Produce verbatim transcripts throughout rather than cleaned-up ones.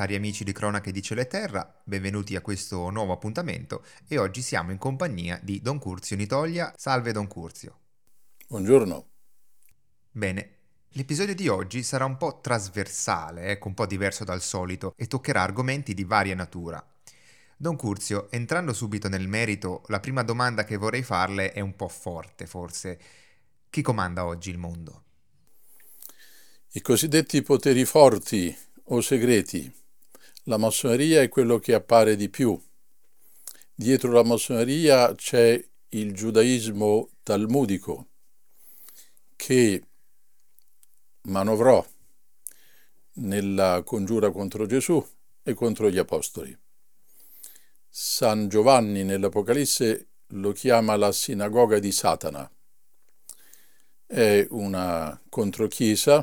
Cari amici di Cronache di Cielo e Terra, benvenuti a questo nuovo appuntamento e oggi siamo in compagnia di Don Curzio Nitoglia. Salve Don Curzio. Buongiorno. Bene, l'episodio di oggi sarà un po' trasversale, ecco, un po' diverso dal solito e toccherà argomenti di varia natura. Don Curzio, entrando subito nel merito, la prima domanda che vorrei farle è un po' forte, forse. Chi comanda oggi il mondo? I cosiddetti poteri forti o segreti. La massoneria è quello che appare di più. Dietro la massoneria c'è il giudaismo talmudico che manovrò nella congiura contro Gesù e contro gli apostoli. San Giovanni nell'Apocalisse lo chiama la sinagoga di Satana. È una controchiesa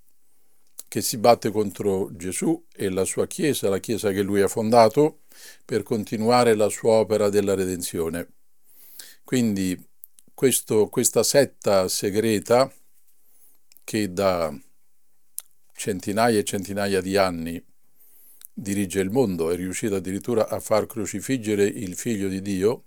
che si batte contro Gesù e la sua Chiesa, la Chiesa che lui ha fondato, per continuare la sua opera della redenzione. Quindi questo, questa setta segreta, che da centinaia e centinaia di anni dirige il mondo, è riuscita addirittura a far crocifiggere il Figlio di Dio,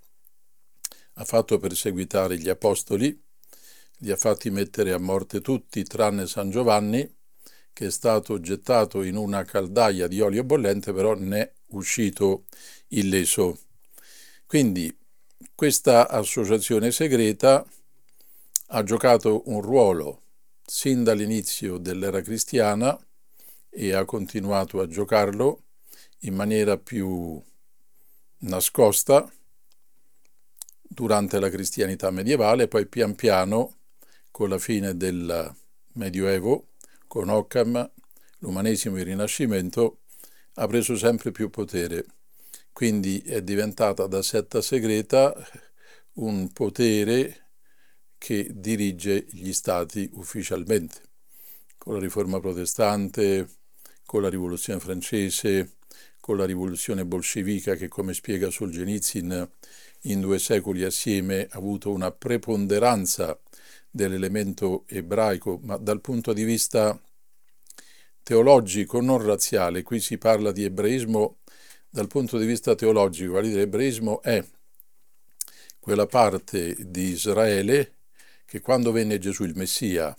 ha fatto perseguitare gli apostoli, li ha fatti mettere a morte tutti tranne San Giovanni, che è stato gettato in una caldaia di olio bollente, però ne è uscito illeso. Quindi questa associazione segreta ha giocato un ruolo sin dall'inizio dell'era cristiana e ha continuato a giocarlo in maniera più nascosta durante la cristianità medievale, poi pian piano, con la fine del Medioevo, con Occam, l'umanesimo e il Rinascimento, ha preso sempre più potere. Quindi è diventata da setta segreta un potere che dirige gli stati ufficialmente. Con la Riforma protestante, con la Rivoluzione francese, con la Rivoluzione bolscevica che, come spiega Solzhenitsyn, in due secoli assieme ha avuto una preponderanza dell'elemento ebraico, ma dal punto di vista teologico, non razziale. Qui si parla di ebraismo dal punto di vista teologico. L'ebraismo è quella parte di Israele che, quando venne Gesù il Messia,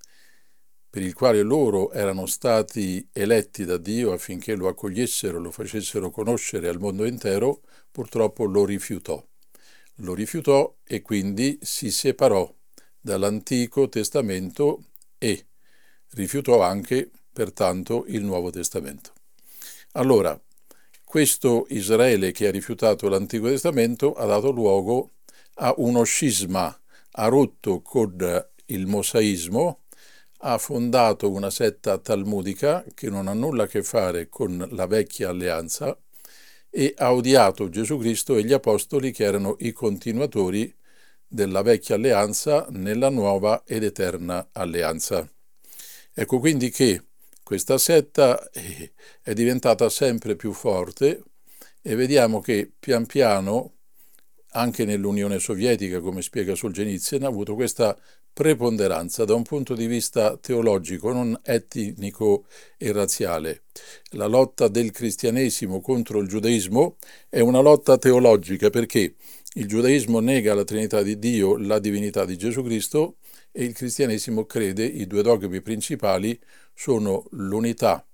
per il quale loro erano stati eletti da Dio affinché lo accogliessero, lo facessero conoscere al mondo intero, purtroppo lo rifiutò. Lo rifiutò e quindi si separò dall'Antico Testamento e rifiutò anche, pertanto, il Nuovo Testamento. Allora, questo Israele che ha rifiutato l'Antico Testamento ha dato luogo a uno scisma, ha rotto con il mosaismo, ha fondato una setta talmudica che non ha nulla a che fare con la vecchia alleanza e ha odiato Gesù Cristo e gli apostoli che erano i continuatori della vecchia alleanza nella nuova ed eterna alleanza. Ecco quindi che questa setta è diventata sempre più forte e vediamo che pian piano anche nell'Unione Sovietica, come spiega Solzhenitsyn, ha avuto questa preponderanza da un punto di vista teologico, non etnico e razziale. La lotta del cristianesimo contro il giudaismo è una lotta teologica perché il giudaismo nega la Trinità di Dio, la divinità di Gesù Cristo, e il cristianesimo crede i due dogmi principali sono l'unità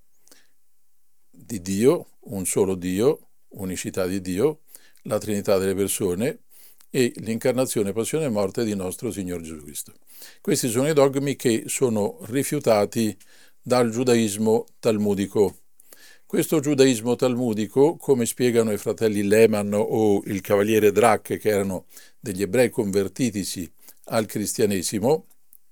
di Dio, un solo Dio, unicità di Dio, la Trinità delle persone e l'incarnazione, passione e morte di nostro Signore Gesù Cristo. Questi sono i dogmi che sono rifiutati dal giudaismo talmudico. Questo giudaismo talmudico, come spiegano i fratelli Lehmann o il cavaliere Drach, che erano degli ebrei convertitisi al cristianesimo,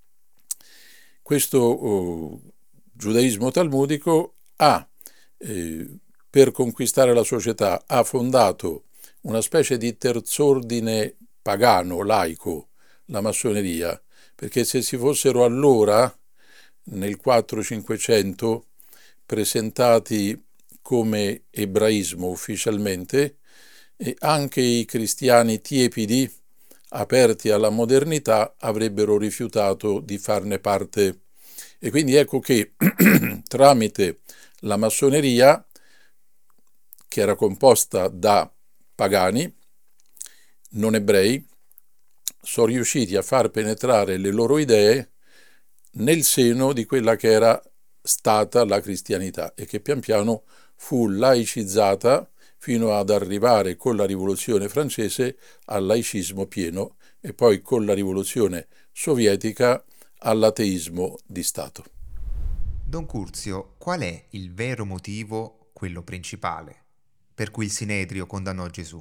questo oh, giudaismo talmudico ha, eh, per conquistare la società, ha fondato una specie di terzordine pagano, laico, la massoneria, perché se si fossero allora, nel quattrocento-cinquecento, presentati come ebraismo ufficialmente, e anche i cristiani tiepidi, aperti alla modernità, avrebbero rifiutato di farne parte. E quindi ecco che tramite la massoneria che era composta da pagani, non ebrei, sono riusciti a far penetrare le loro idee nel seno di quella che era stata la cristianità e che pian piano fu laicizzata fino ad arrivare con la rivoluzione francese al laicismo pieno e poi con la rivoluzione sovietica all'ateismo di Stato. Don Curzio, qual è il vero motivo, quello principale, per cui il Sinedrio condannò Gesù?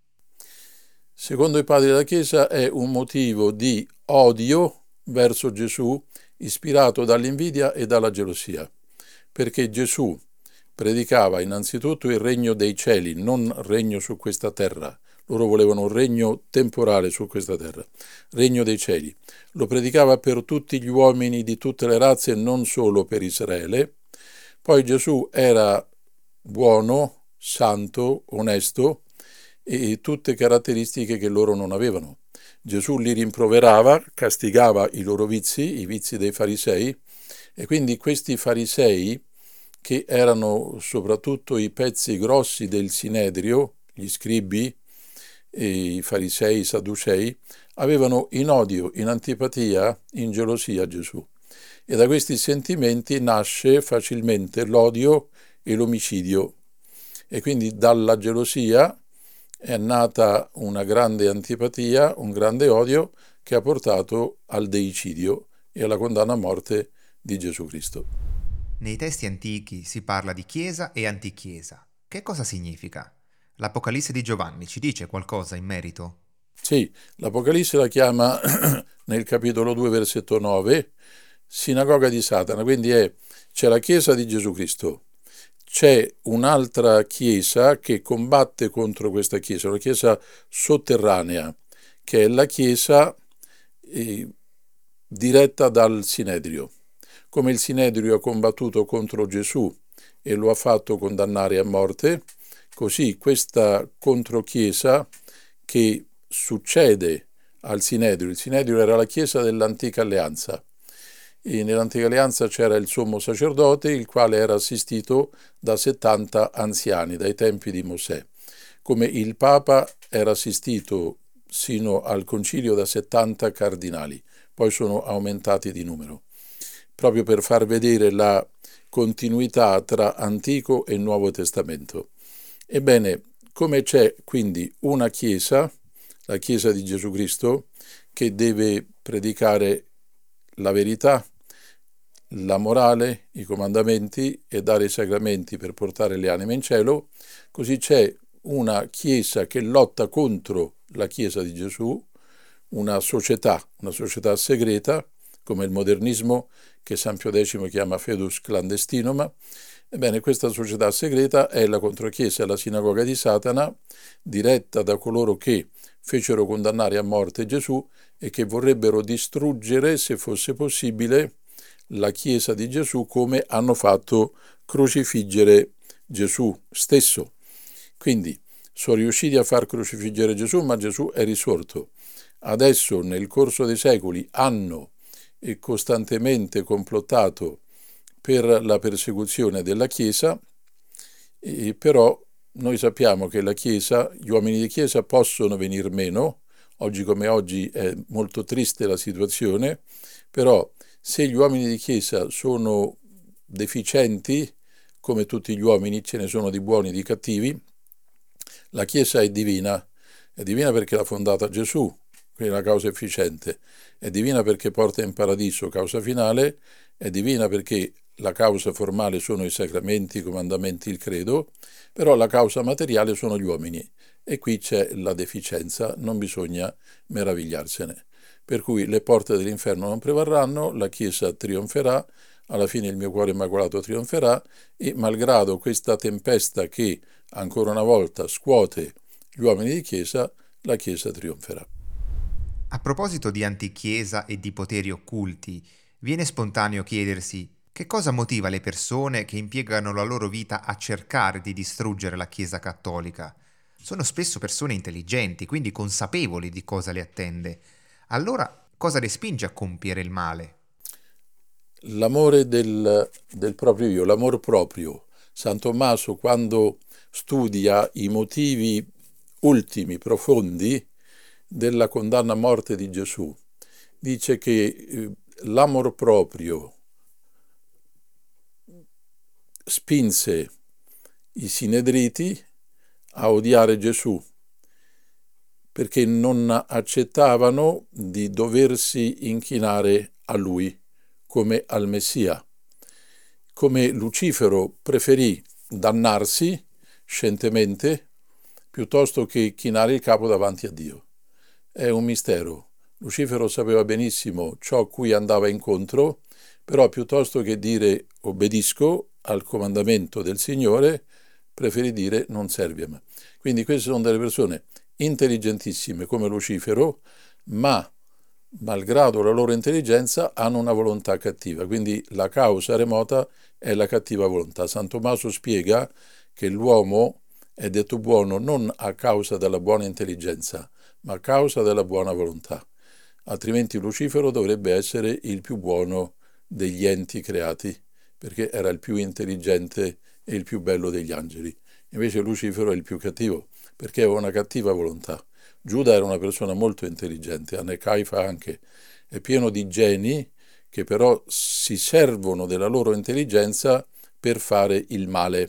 Secondo i padri della Chiesa è un motivo di odio verso Gesù ispirato dall'invidia e dalla gelosia, perché Gesù predicava innanzitutto il regno dei cieli, non regno su questa terra. Loro volevano un regno temporale su questa terra, regno dei cieli. Lo predicava per tutti gli uomini di tutte le razze, non solo per Israele. Poi Gesù era buono, santo, onesto e tutte caratteristiche che loro non avevano. Gesù li rimproverava, castigava i loro vizi, i vizi dei farisei, e quindi questi farisei, che erano soprattutto i pezzi grossi del Sinedrio, gli scribi, e i farisei, i sadducei, avevano in odio, in antipatia, in gelosia Gesù. E da questi sentimenti nasce facilmente l'odio e l'omicidio. E quindi dalla gelosia è nata una grande antipatia, un grande odio che ha portato al deicidio e alla condanna a morte di Gesù Cristo. Nei testi antichi si parla di Chiesa e Antichiesa. Che cosa significa? L'Apocalisse di Giovanni ci dice qualcosa in merito? Sì, l'Apocalisse la chiama nel capitolo due, versetto nove, sinagoga di Satana, quindi è, c'è la Chiesa di Gesù Cristo, c'è un'altra Chiesa che combatte contro questa Chiesa, una Chiesa sotterranea, che è la Chiesa eh, diretta dal Sinedrio. Come il Sinedrio ha combattuto contro Gesù e lo ha fatto condannare a morte, così questa controchiesa che succede al Sinedrio. Il Sinedrio era la Chiesa dell'Antica Alleanza e nell'Antica Alleanza c'era il sommo sacerdote, il quale era assistito da settanta anziani dai tempi di Mosè, come il Papa era assistito sino al concilio da settanta cardinali, poi sono aumentati di numero, proprio per far vedere la continuità tra Antico e Nuovo Testamento. Ebbene, come c'è quindi una Chiesa, la Chiesa di Gesù Cristo, che deve predicare la verità, la morale, i comandamenti e dare i sacramenti per portare le anime in cielo, così c'è una Chiesa che lotta contro la Chiesa di Gesù, una società, una società segreta, come il modernismo che San Pio X chiama Fidus Clandestinum. Ebbene, questa società segreta è la controchiesa, la sinagoga di Satana, diretta da coloro che fecero condannare a morte Gesù e che vorrebbero distruggere, se fosse possibile, la Chiesa di Gesù, come hanno fatto crocifiggere Gesù stesso. Quindi sono riusciti a far crocifiggere Gesù, ma Gesù è risorto. Adesso, nel corso dei secoli, hanno e costantemente complottato per la persecuzione della Chiesa, e però noi sappiamo che la Chiesa, gli uomini di Chiesa possono venir meno, oggi come oggi è molto triste la situazione, però se gli uomini di Chiesa sono deficienti, come tutti gli uomini, ce ne sono di buoni e di cattivi, la Chiesa è divina, è divina perché l'ha fondata Gesù, quindi la causa efficiente, è divina perché porta in paradiso, causa finale, è divina perché la causa formale sono i sacramenti, i comandamenti, il credo, però la causa materiale sono gli uomini e qui c'è la deficienza, non bisogna meravigliarsene. Per cui le porte dell'inferno non prevarranno, la Chiesa trionferà, alla fine il mio cuore immacolato trionferà e malgrado questa tempesta che ancora una volta scuote gli uomini di Chiesa, la Chiesa trionferà. A proposito di antichiesa e di poteri occulti, viene spontaneo chiedersi che cosa motiva le persone che impiegano la loro vita a cercare di distruggere la Chiesa cattolica. Sono spesso persone intelligenti, quindi consapevoli di cosa le attende. Allora, cosa le spinge a compiere il male? L'amore del, del proprio io, l'amor proprio, San Tommaso, quando studia i motivi ultimi, profondi, della condanna a morte di Gesù, dice che eh, l'amor proprio spinse i sinedriti a odiare Gesù, perché non accettavano di doversi inchinare a lui come al Messia. Come Lucifero preferì dannarsi scientemente piuttosto che chinare il capo davanti a Dio. È un mistero. Lucifero sapeva benissimo ciò a cui andava incontro, però piuttosto che dire obbedisco al comandamento del Signore, preferì dire non servi a me. Quindi queste sono delle persone intelligentissime come Lucifero, ma malgrado la loro intelligenza hanno una volontà cattiva, quindi la causa remota è la cattiva volontà. San Tommaso spiega che l'uomo è detto buono non a causa della buona intelligenza, ma a causa della buona volontà. Altrimenti Lucifero dovrebbe essere il più buono degli enti creati, perché era il più intelligente e il più bello degli angeli. Invece Lucifero è il più cattivo, perché aveva una cattiva volontà. Giuda era una persona molto intelligente, Anne Caifa anche, è pieno di geni che però si servono della loro intelligenza per fare il male.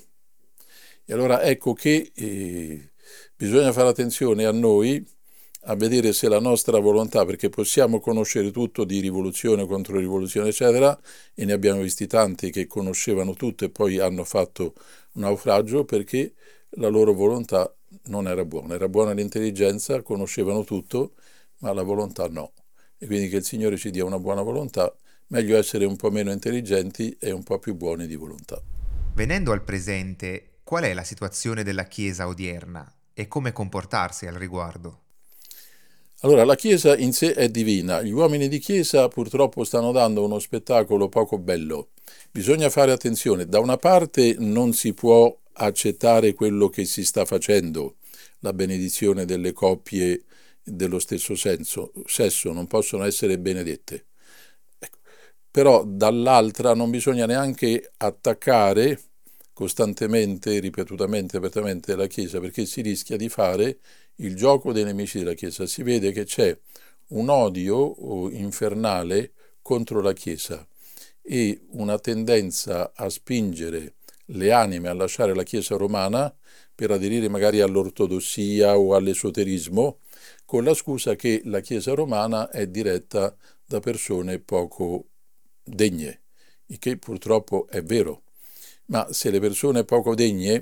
E allora ecco che eh, bisogna fare attenzione a noi, a vedere se la nostra volontà, perché possiamo conoscere tutto di rivoluzione, contro rivoluzione, eccetera, e ne abbiamo visti tanti che conoscevano tutto e poi hanno fatto un naufragio perché la loro volontà non era buona. Era buona l'intelligenza, conoscevano tutto, ma la volontà no. E quindi che il Signore ci dia una buona volontà, meglio essere un po' meno intelligenti e un po' più buoni di volontà. Venendo al presente, qual è la situazione della Chiesa odierna e come comportarsi al riguardo? Allora, la Chiesa in sé è divina, gli uomini di Chiesa purtroppo stanno dando uno spettacolo poco bello. Bisogna fare attenzione, da una parte non si può accettare quello che si sta facendo, la benedizione delle coppie dello stesso senso, sesso, non possono essere benedette. Ecco. Però dall'altra non bisogna neanche attaccare costantemente, ripetutamente, apertamente la Chiesa, perché si rischia di fare il gioco dei nemici della Chiesa. Si vede che c'è un odio infernale contro la Chiesa e una tendenza a spingere le anime a lasciare la Chiesa romana per aderire magari all'ortodossia o all'esoterismo, con la scusa che la Chiesa romana è diretta da persone poco degne, il che purtroppo è vero. Ma se le persone poco degne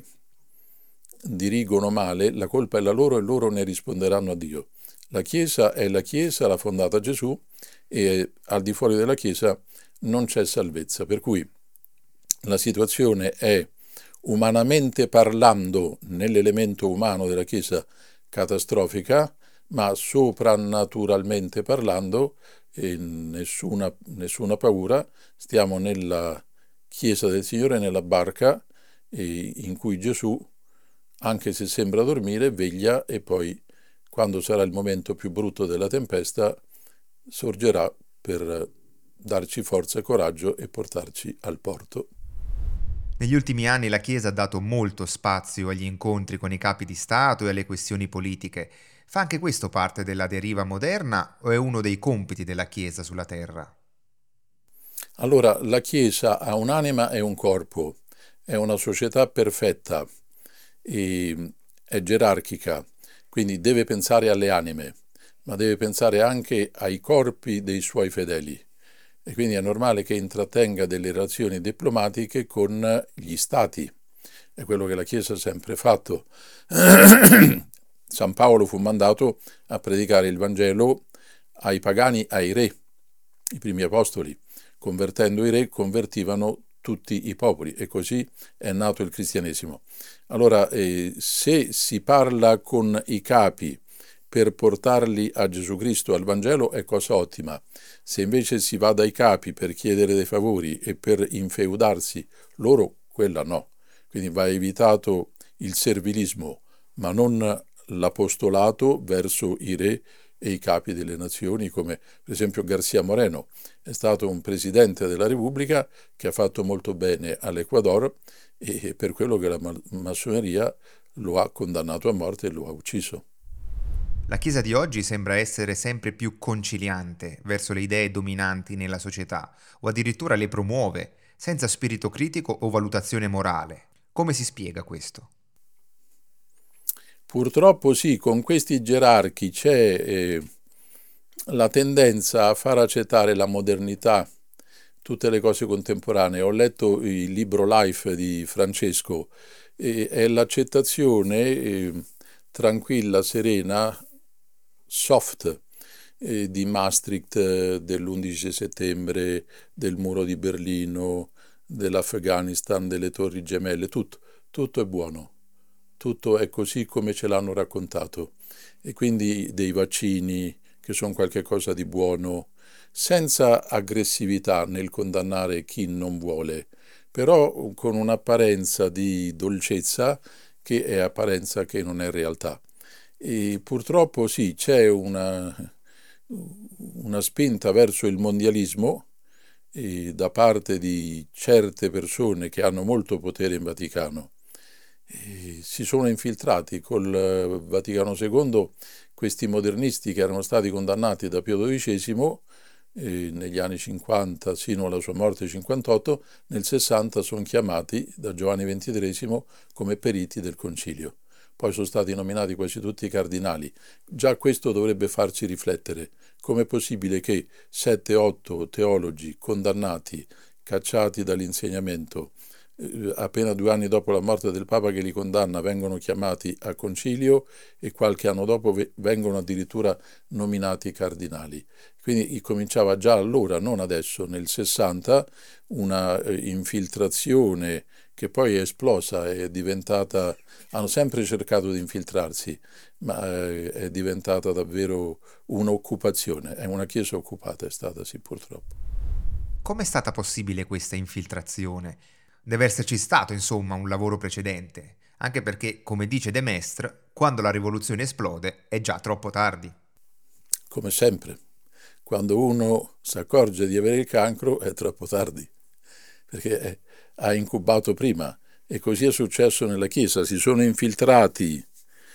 dirigono male, la colpa è la loro e loro ne risponderanno a Dio. La Chiesa è la Chiesa, l'ha fondata Gesù, e al di fuori della Chiesa non c'è salvezza. Per cui la situazione è, umanamente parlando, nell'elemento umano della Chiesa, catastrofica, ma soprannaturalmente parlando, eh, nessuna, nessuna paura, stiamo nella Chiesa del Signore, nella barca eh, in cui Gesù, anche se sembra dormire, veglia e poi, quando sarà il momento più brutto della tempesta, sorgerà per darci forza e coraggio e portarci al porto. Negli ultimi anni la Chiesa ha dato molto spazio agli incontri con i capi di Stato e alle questioni politiche. Fa anche questo parte della deriva moderna o è uno dei compiti della Chiesa sulla terra? Allora, la Chiesa ha un'anima e un corpo, è una società perfetta, e è gerarchica, quindi deve pensare alle anime, ma deve pensare anche ai corpi dei suoi fedeli. E quindi è normale che intrattenga delle relazioni diplomatiche con gli stati. È quello che la Chiesa ha sempre fatto. San Paolo fu mandato a predicare il Vangelo ai pagani, ai re, i primi apostoli. Convertendo i re, convertivano tutti i popoli e così è nato il cristianesimo. Allora, eh, se si parla con i capi per portarli a Gesù Cristo, al Vangelo, è cosa ottima. Se invece si va dai capi per chiedere dei favori e per infeudarsi loro, quella no. Quindi va evitato il servilismo, ma non l'apostolato verso i re e i capi delle nazioni, come per esempio García Moreno. È stato un presidente della Repubblica che ha fatto molto bene all'Ecuador e per quello che la massoneria lo ha condannato a morte e lo ha ucciso. La Chiesa di oggi sembra essere sempre più conciliante verso le idee dominanti nella società, o addirittura le promuove, senza spirito critico o valutazione morale. Come si spiega questo? Purtroppo sì, con questi gerarchi c'è eh, la tendenza a far accettare la modernità, tutte le cose contemporanee. Ho letto il libro Life di Francesco e è l'accettazione eh, tranquilla, serena, soft eh, di Maastricht, eh, dell'undici settembre, del muro di Berlino, dell'Afghanistan, delle Torri Gemelle, tutto, tutto è buono, tutto è così come ce l'hanno raccontato, e quindi dei vaccini che sono qualcosa di buono, senza aggressività nel condannare chi non vuole, però con un'apparenza di dolcezza che è apparenza che non è realtà. E purtroppo sì, c'è una, una spinta verso il mondialismo e da parte di certe persone che hanno molto potere in Vaticano. E si sono infiltrati col Vaticano secondo questi modernisti che erano stati condannati da Pio dodicesimo eh, negli anni cinquanta sino alla sua morte cinquantotto, nel sessanta sono chiamati da Giovanni ventitresimo come periti del concilio. Poi sono stati nominati quasi tutti i cardinali. Già questo dovrebbe farci riflettere. Com'è possibile che sette otto teologi condannati, cacciati dall'insegnamento, eh, appena due anni dopo la morte del Papa che li condanna, vengono chiamati a concilio e qualche anno dopo vengono addirittura nominati cardinali? Quindi cominciava già allora, non adesso, nel sessanta, una eh, infiltrazione che poi è esplosa, è diventata, hanno sempre cercato di infiltrarsi, ma eh, è diventata davvero un'occupazione, è una chiesa occupata, è stata sì purtroppo. Com'è stata possibile questa infiltrazione? Deve esserci stato, insomma, un lavoro precedente, anche perché, come dice De Maistre, quando la rivoluzione esplode è già troppo tardi. Come sempre, quando uno si accorge di avere il cancro è troppo tardi, perché è, ha incubato prima, e così è successo nella Chiesa, si sono infiltrati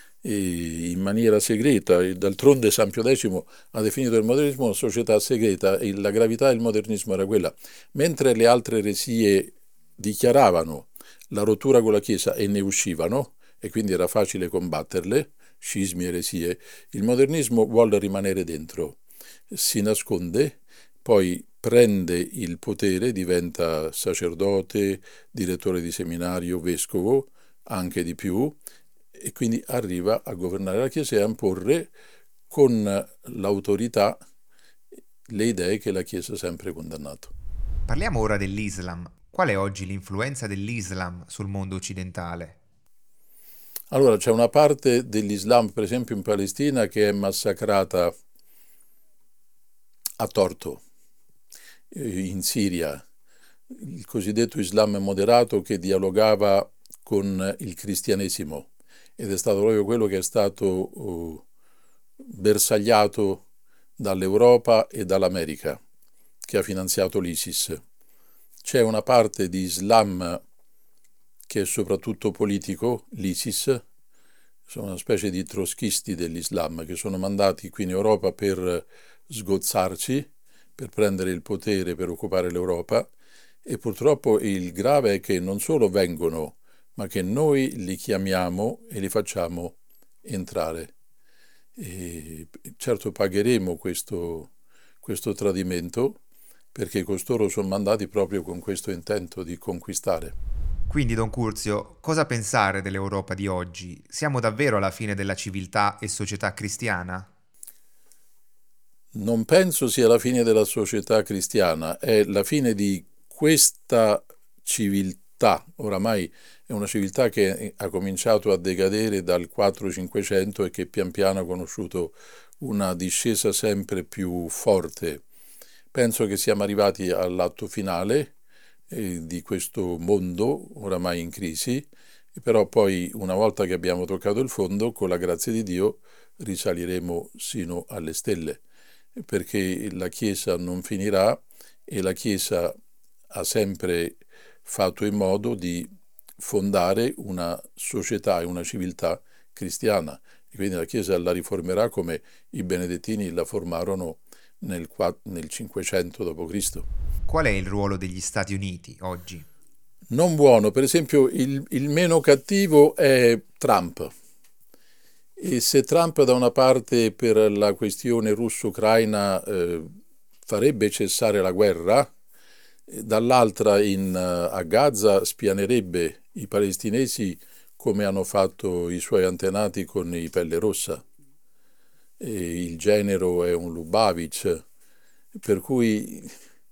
in maniera segreta. D'altronde San Pio X ha definito il modernismo una società segreta e la gravità del modernismo era quella. Mentre le altre eresie dichiaravano la rottura con la Chiesa e ne uscivano, e quindi era facile combatterle, scismi, eresie, il modernismo vuole rimanere dentro, si nasconde, poi prende il potere, diventa sacerdote, direttore di seminario, vescovo, anche di più, e quindi arriva a governare la Chiesa e a imporre con l'autorità le idee che la Chiesa ha sempre condannato. Parliamo ora dell'Islam. Qual è oggi l'influenza dell'Islam sul mondo occidentale? Allora, c'è una parte dell'Islam, per esempio in Palestina, che è massacrata a torto. In Siria, il cosiddetto Islam moderato che dialogava con il cristianesimo, ed è stato proprio quello che è stato uh, bersagliato dall'Europa e dall'America, che ha finanziato l'ISIS. C'è una parte di Islam che è soprattutto politico, l'ISIS, sono una specie di trotskisti dell'Islam che sono mandati qui in Europa per sgozzarci, per prendere il potere, per occupare l'Europa, e purtroppo il grave è che non solo vengono, ma che noi li chiamiamo e li facciamo entrare. E certo pagheremo questo, questo tradimento, perché costoro sono mandati proprio con questo intento di conquistare. Quindi, Don Curzio, cosa pensare dell'Europa di oggi? Siamo davvero alla fine della civiltà e società cristiana? Non penso sia la fine della società cristiana, è la fine di questa civiltà. Oramai è una civiltà che ha cominciato a decadere dal quattrocento cinquecento e che pian piano ha conosciuto una discesa sempre più forte. Penso che siamo arrivati all'atto finale eh, di questo mondo oramai in crisi, Però poi, una volta che abbiamo toccato il fondo, con la grazia di Dio risaliremo sino alle stelle, perché la Chiesa non finirà e la Chiesa ha sempre fatto in modo di fondare una società e una civiltà cristiana, e quindi la Chiesa la riformerà come i benedettini la formarono nel, nel cinquecento dopo Cristo. Qual è il ruolo degli Stati Uniti oggi? Non buono, per esempio il, il meno cattivo è Trump. E se Trump da una parte per la questione russo-ucraina eh, farebbe cessare la guerra, dall'altra in, a Gaza spianerebbe i palestinesi come hanno fatto i suoi antenati con i Pelle Rossa. E il genero è un Lubavitch, per cui,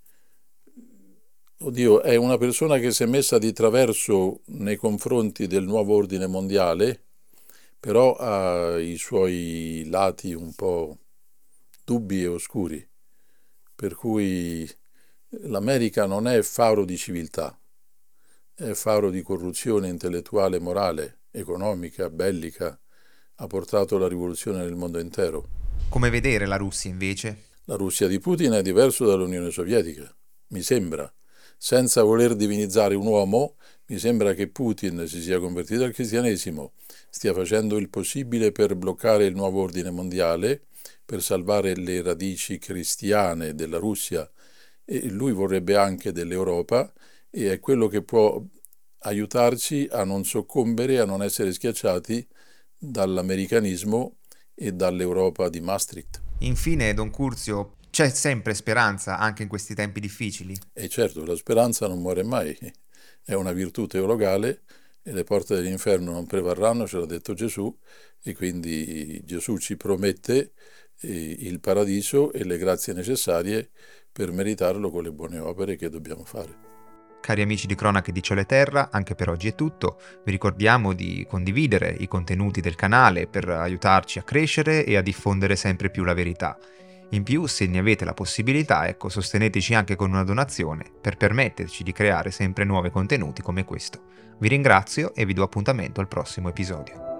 oddio, è una persona che si è messa di traverso nei confronti del nuovo ordine mondiale, però ha i suoi lati un po' dubbi e oscuri, per cui l'America non è faro di civiltà, è faro di corruzione intellettuale, morale, economica, bellica, ha portato la rivoluzione nel mondo intero. Come vedere la Russia invece? La Russia di Putin è diverso dall'Unione Sovietica, mi sembra. Senza voler divinizzare un uomo, mi sembra che Putin si sia convertito al cristianesimo, stia facendo il possibile per bloccare il nuovo ordine mondiale, per salvare le radici cristiane della Russia, e lui vorrebbe anche dell'Europa, e è quello che può aiutarci a non soccombere, a non essere schiacciati dall'americanismo e dall'Europa di Maastricht. Infine, Don Curzio, c'è sempre speranza anche in questi tempi difficili? E certo, la speranza non muore mai, è una virtù teologale e le porte dell'inferno non prevarranno, ce l'ha detto Gesù, e quindi Gesù ci promette il paradiso e le grazie necessarie per meritarlo con le buone opere che dobbiamo fare. Cari amici di Cronache di Cielo e Terra, anche per oggi è tutto. Vi ricordiamo di condividere i contenuti del canale per aiutarci a crescere e a diffondere sempre più la verità. In più, se ne avete la possibilità, ecco, sosteneteci anche con una donazione per permetterci di creare sempre nuovi contenuti come questo. Vi ringrazio e vi do appuntamento al prossimo episodio.